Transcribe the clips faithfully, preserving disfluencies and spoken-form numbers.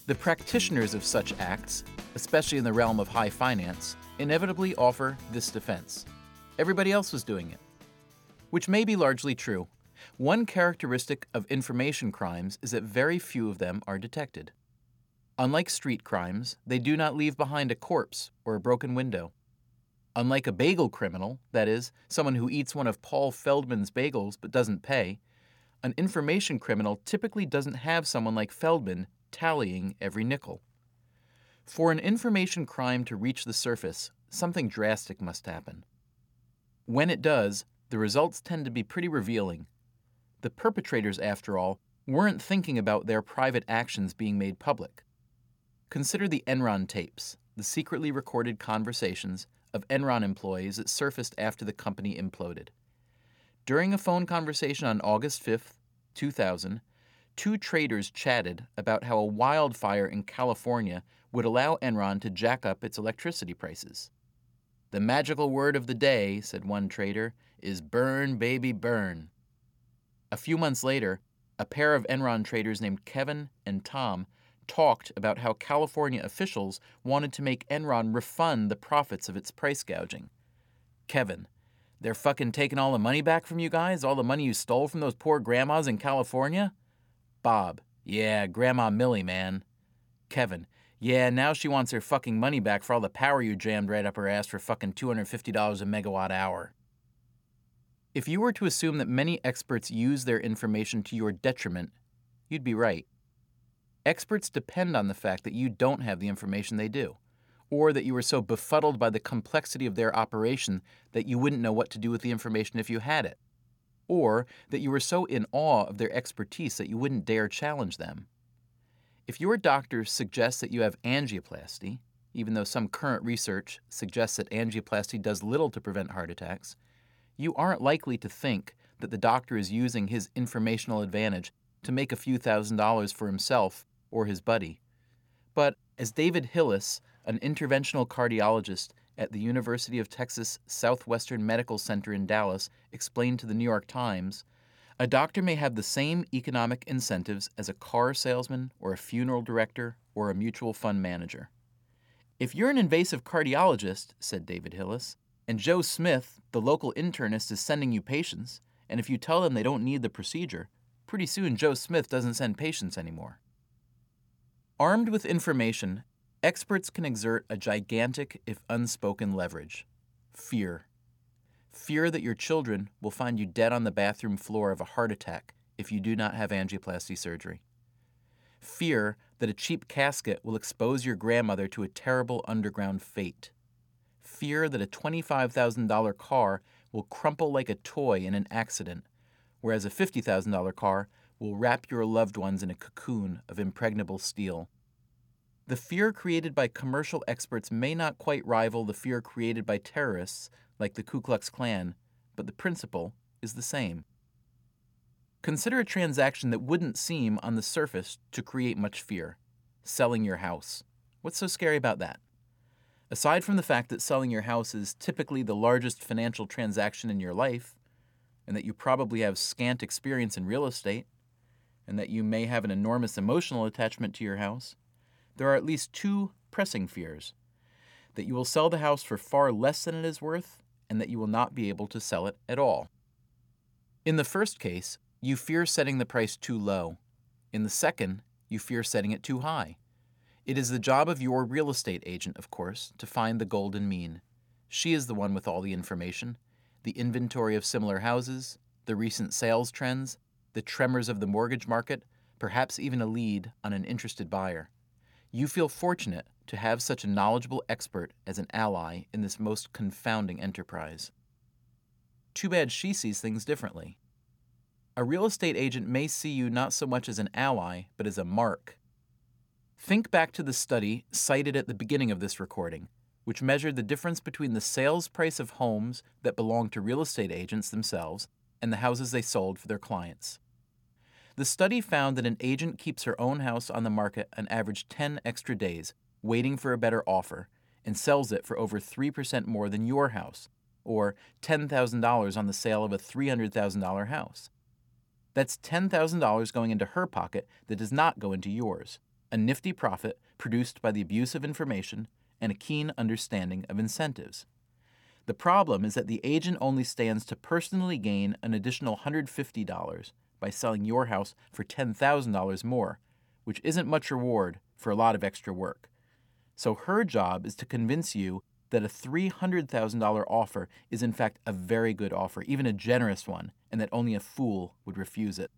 The practitioners of such acts, especially in the realm of high finance, inevitably offer this defense. Everybody else was doing it. Which may be largely true. One characteristic of information crimes is that very few of them are detected. Unlike street crimes, they do not leave behind a corpse or a broken window. Unlike a bagel criminal, that is, someone who eats one of Paul Feldman's bagels but doesn't pay, an information criminal typically doesn't have someone like Feldman tallying every nickel. For an information crime to reach the surface, something drastic must happen. When it does, the results tend to be pretty revealing. The perpetrators, after all, weren't thinking about their private actions being made public. Consider the Enron tapes, the secretly recorded conversations of Enron employees that surfaced after the company imploded. During a phone conversation on August fifth, two thousand, two traders chatted about how a wildfire in California would allow Enron to jack up its electricity prices. "The magical word of the day," said one trader, "is burn, baby, burn." A few months later, a pair of Enron traders named Kevin and Tom talked about how California officials wanted to make Enron refund the profits of its price gouging. Kevin: "They're fucking taking all the money back from you guys? All the money you stole from those poor grandmas in California?" Bob: "Yeah, Grandma Millie, man." Kevin: "Yeah, now she wants her fucking money back for all the power you jammed right up her ass for fucking two hundred fifty dollars a megawatt hour." If you were to assume that many experts use their information to your detriment, you'd be right. Experts depend on the fact that you don't have the information they do, or that you are so befuddled by the complexity of their operation that you wouldn't know what to do with the information if you had it, or that you were so in awe of their expertise that you wouldn't dare challenge them. If your doctor suggests that you have angioplasty, even though some current research suggests that angioplasty does little to prevent heart attacks, you aren't likely to think that the doctor is using his informational advantage to make a few thousand dollars for himself or his buddy. But as David Hillis, an interventional cardiologist at the University of Texas Southwestern Medical Center in Dallas, explained to the New York Times, a doctor may have the same economic incentives as a car salesman or a funeral director or a mutual fund manager. "If you're an invasive cardiologist," said David Hillis, "and Joe Smith, the local internist, is sending you patients, and if you tell them they don't need the procedure, pretty soon Joe Smith doesn't send patients anymore." Armed with information, experts can exert a gigantic, if unspoken, leverage: fear. Fear that your children will find you dead on the bathroom floor of a heart attack if you do not have angioplasty surgery. Fear that a cheap casket will expose your grandmother to a terrible underground fate. Fear that a twenty-five thousand dollars car will crumple like a toy in an accident, whereas a fifty thousand dollars car will wrap your loved ones in a cocoon of impregnable steel. The fear created by commercial experts may not quite rival the fear created by terrorists like the Ku Klux Klan, but the principle is the same. Consider a transaction that wouldn't seem on the surface to create much fear: selling your house. What's so scary about that? Aside from the fact that selling your house is typically the largest financial transaction in your life, and that you probably have scant experience in real estate, and that you may have an enormous emotional attachment to your house, there are at least two pressing fears: that you will sell the house for far less than it is worth, and that you will not be able to sell it at all. In the first case, you fear setting the price too low. In the second, you fear setting it too high. It is the job of your real estate agent, of course, to find the golden mean. She is the one with all the information: the inventory of similar houses, the recent sales trends, the tremors of the mortgage market, perhaps even a lead on an interested buyer. You feel fortunate to have such a knowledgeable expert as an ally in this most confounding enterprise. Too bad she sees things differently. A real estate agent may see you not so much as an ally, but as a mark. Think back to the study cited at the beginning of this recording, which measured the difference between the sales price of homes that belong to real estate agents themselves and the houses they sold for their clients. The study found that an agent keeps her own house on the market an average ten extra days, waiting for a better offer, and sells it for over three percent more than your house, or ten thousand dollars on the sale of a three hundred thousand dollars house. That's ten thousand dollars going into her pocket that does not go into yours. a nifty profit produced by the abuse of information, and a keen understanding of incentives. The problem is that the agent only stands to personally gain an additional one hundred fifty dollars by selling your house for ten thousand dollars more, which isn't much reward for a lot of extra work. So her job is to convince you that a three hundred thousand dollars offer is in fact a very good offer, even a generous one, and that only a fool would refuse it.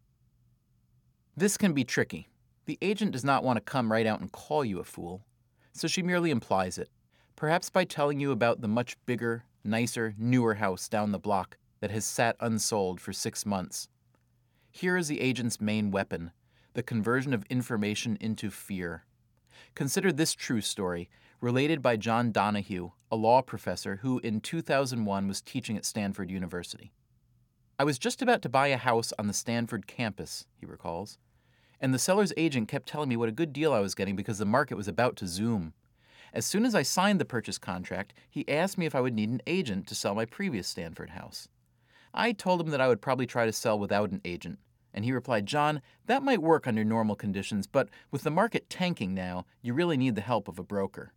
This can be tricky. The agent does not want to come right out and call you a fool, so she merely implies it, perhaps by telling you about the much bigger, nicer, newer house down the block that has sat unsold for six months. Here is the agent's main weapon, the conversion of information into fear. Consider this true story, related by John Donahue, a law professor who in two thousand one was teaching at Stanford University. I was just about to buy a house on the Stanford campus, he recalls, and the seller's agent kept telling me what a good deal I was getting because the market was about to zoom. As soon as I signed the purchase contract, he asked me if I would need an agent to sell my previous Stanford house. I told him that I would probably try to sell without an agent, and he replied, "John, that might work under normal conditions, but with the market tanking now, you really need the help of a broker."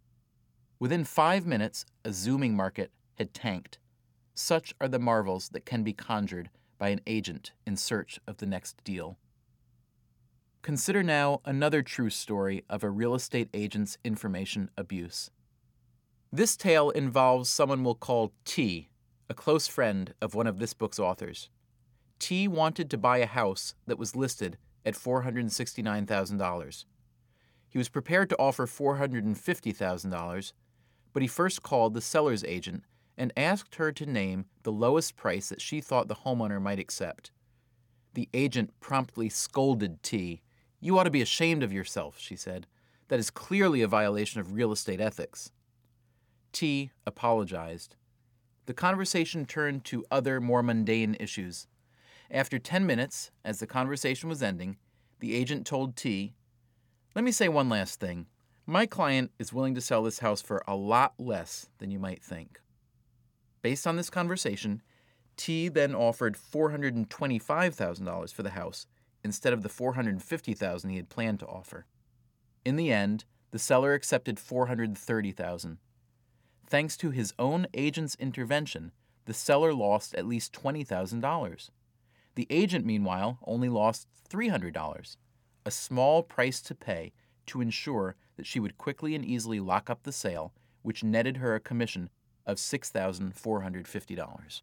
Within five minutes, a zooming market had tanked. Such are the marvels that can be conjured by an agent in search of the next deal. Consider now another true story of a real estate agent's information abuse. This tale involves someone we'll call T, a close friend of one of this book's authors. T wanted to buy a house that was listed at four hundred sixty-nine thousand dollars. He was prepared to offer four hundred fifty thousand dollars, but he first called the seller's agent and asked her to name the lowest price that she thought the homeowner might accept. The agent promptly scolded T. "You ought to be ashamed of yourself," she said. "That is clearly a violation of real estate ethics." T apologized. The conversation turned to other, more mundane issues. After ten minutes, as the conversation was ending, the agent told T, "Let me say one last thing. My client is willing to sell this house for a lot less than you might think." Based on this conversation, T then offered four hundred twenty-five thousand dollars for the house instead of the four hundred fifty thousand dollars he had planned to offer. In the end, the seller accepted four hundred thirty thousand dollars. Thanks to his own agent's intervention, the seller lost at least twenty thousand dollars. The agent, meanwhile, only lost three hundred dollars, a small price to pay to ensure that she would quickly and easily lock up the sale, which netted her a commission of six thousand four hundred fifty dollars.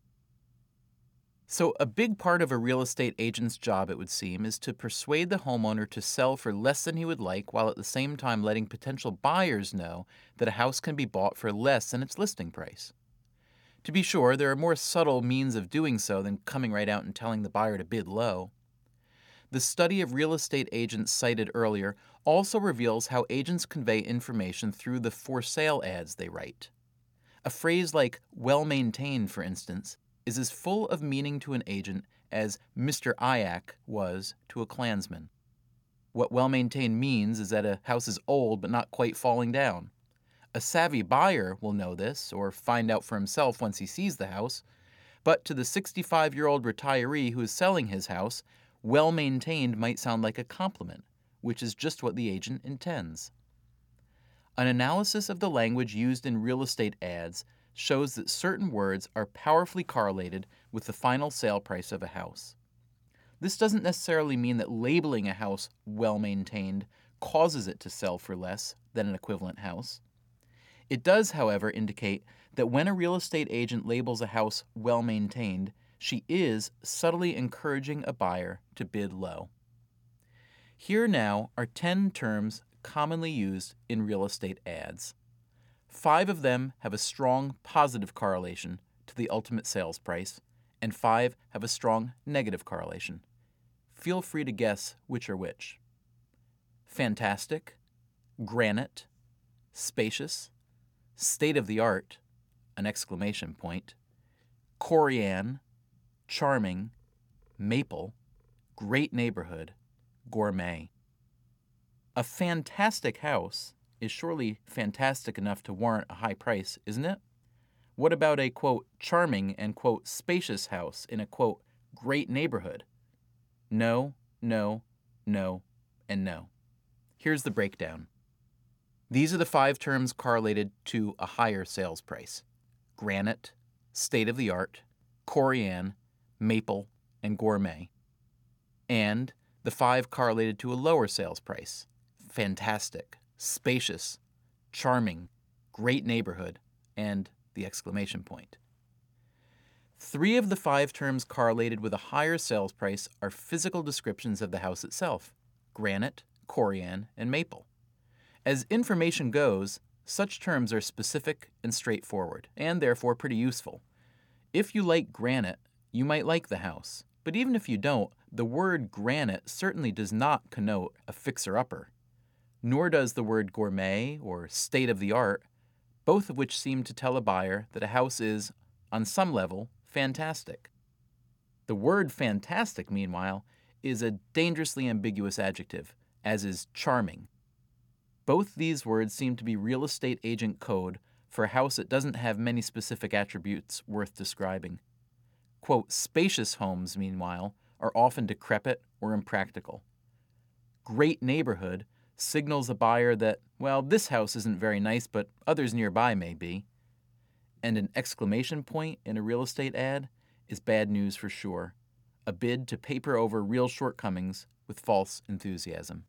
So a big part of a real estate agent's job, it would seem, is to persuade the homeowner to sell for less than he would like, while at the same time letting potential buyers know that a house can be bought for less than its listing price. To be sure, there are more subtle means of doing so than coming right out and telling the buyer to bid low. The study of real estate agents cited earlier also reveals how agents convey information through the for sale ads they write. A phrase like well-maintained, for instance, is as full of meaning to an agent as Mister Iac was to a Klansman. What well-maintained means is that a house is old but not quite falling down. A savvy buyer will know this, or find out for himself once he sees the house, but to the sixty-five-year-old retiree who is selling his house, well-maintained might sound like a compliment, which is just what the agent intends. An analysis of the language used in real estate ads shows that certain words are powerfully correlated with the final sale price of a house. This doesn't necessarily mean that labeling a house well-maintained causes it to sell for less than an equivalent house. It does, however, indicate that when a real estate agent labels a house well-maintained, she is subtly encouraging a buyer to bid low. Here now are ten terms commonly used in real estate ads. Five of them have a strong positive correlation to the ultimate sales price, and five have a strong negative correlation. Feel free to guess which are which. Fantastic, granite, spacious, state-of-the-art, an exclamation point, Corian, charming, maple, great neighborhood, gourmet. A fantastic house is surely fantastic enough to warrant a high price, isn't it? What about a, quote, charming and, quote, spacious house in a, quote, great neighborhood? No, no, no, and no. Here's the breakdown. These are the five terms correlated to a higher sales price: granite, state-of-the-art, Corian, maple, and gourmet. And the five correlated to a lower sales price: fantastic, spacious, charming, great neighborhood, and the exclamation point. Three of the five terms correlated with a higher sales price are physical descriptions of the house itself: granite, Corian, and maple. As information goes, such terms are specific and straightforward, and therefore pretty useful. If you like granite, you might like the house. But even if you don't, the word granite certainly does not connote a fixer-upper. Nor does the word gourmet or state-of-the-art, both of which seem to tell a buyer that a house is, on some level, fantastic. The word fantastic, meanwhile, is a dangerously ambiguous adjective, as is charming. Both these words seem to be real estate agent code for a house that doesn't have many specific attributes worth describing. Quote, spacious homes, meanwhile, are often decrepit or impractical. Great neighborhood signals a buyer that, well, this house isn't very nice, but others nearby may be. And an exclamation point in a real estate ad is bad news for sure, a bid to paper over real shortcomings with false enthusiasm.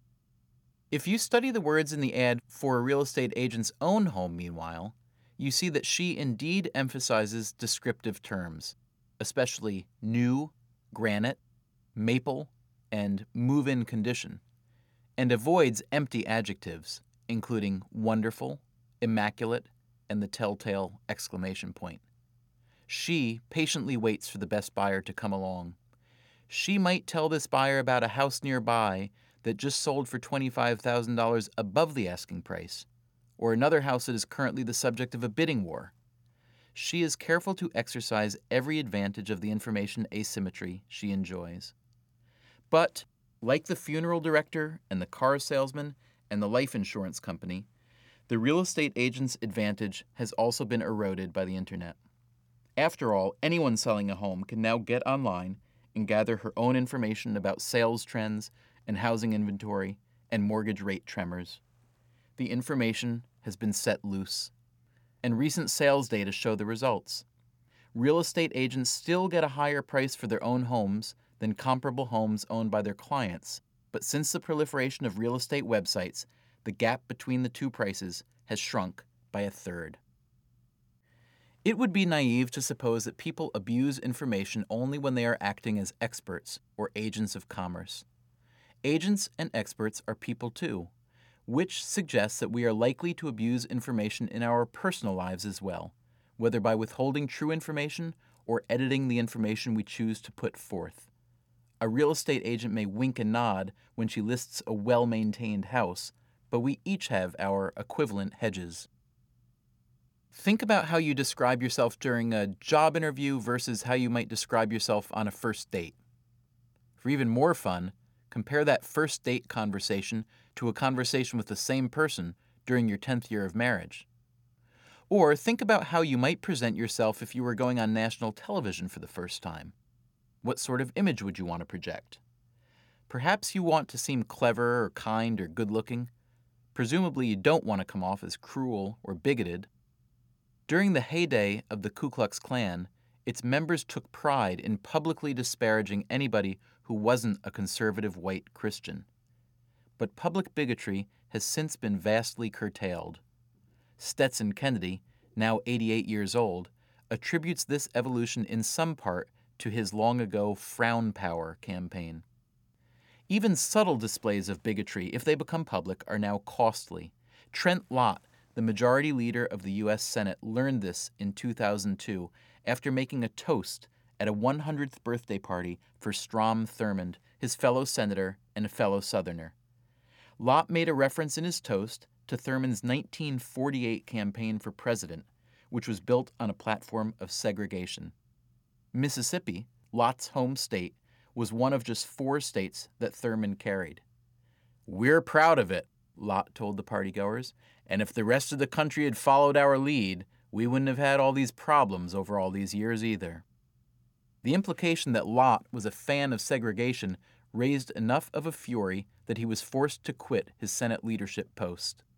If you study the words in the ad for a real estate agent's own home, meanwhile, you see that she indeed emphasizes descriptive terms, especially new, granite, maple, and move-in condition, and avoids empty adjectives, including wonderful, immaculate, and the telltale exclamation point. She patiently waits for the best buyer to come along. She might tell this buyer about a house nearby that just sold for twenty-five thousand dollars above the asking price, or another house that is currently the subject of a bidding war. She is careful to exercise every advantage of the information asymmetry she enjoys. But, like the funeral director and the car salesman and the life insurance company, the real estate agent's advantage has also been eroded by the internet. After all, anyone selling a home can now get online and gather her own information about sales trends and housing inventory and mortgage rate tremors. The information has been set loose, and recent sales data show the results. Real estate agents still get a higher price for their own homes than comparable homes owned by their clients, but since the proliferation of real estate websites, the gap between the two prices has shrunk by a third. It would be naive to suppose that people abuse information only when they are acting as experts or agents of commerce. Agents and experts are people too, which suggests that we are likely to abuse information in our personal lives as well, whether by withholding true information or editing the information we choose to put forth. A real estate agent may wink and nod when she lists a well-maintained house, but we each have our equivalent hedges. Think about how you describe yourself during a job interview versus how you might describe yourself on a first date. For even more fun, compare that first date conversation to a conversation with the same person during your tenth year of marriage. Or think about how you might present yourself if you were going on national television for the first time. What sort of image would you want to project? Perhaps you want to seem clever or kind or good-looking. Presumably you don't want to come off as cruel or bigoted. During the heyday of the Ku Klux Klan, its members took pride in publicly disparaging anybody who wasn't a conservative white Christian. But public bigotry has since been vastly curtailed. Stetson Kennedy, now eighty-eight years old, attributes this evolution in some part to his long-ago Frown Power campaign. Even subtle displays of bigotry, if they become public, are now costly. Trent Lott, the majority leader of the U S Senate, learned this in two thousand two after making a toast at a one hundredth birthday party for Strom Thurmond, his fellow senator and a fellow Southerner. Lott made a reference in his toast to Thurmond's nineteen forty-eight campaign for president, which was built on a platform of segregation. Mississippi, Lott's home state, was one of just four states that Thurmond carried. "We're proud of it," Lott told the partygoers, "and if the rest of the country had followed our lead, we wouldn't have had all these problems over all these years either." The implication that Lott was a fan of segregation raised enough of a fury that he was forced to quit his Senate leadership post.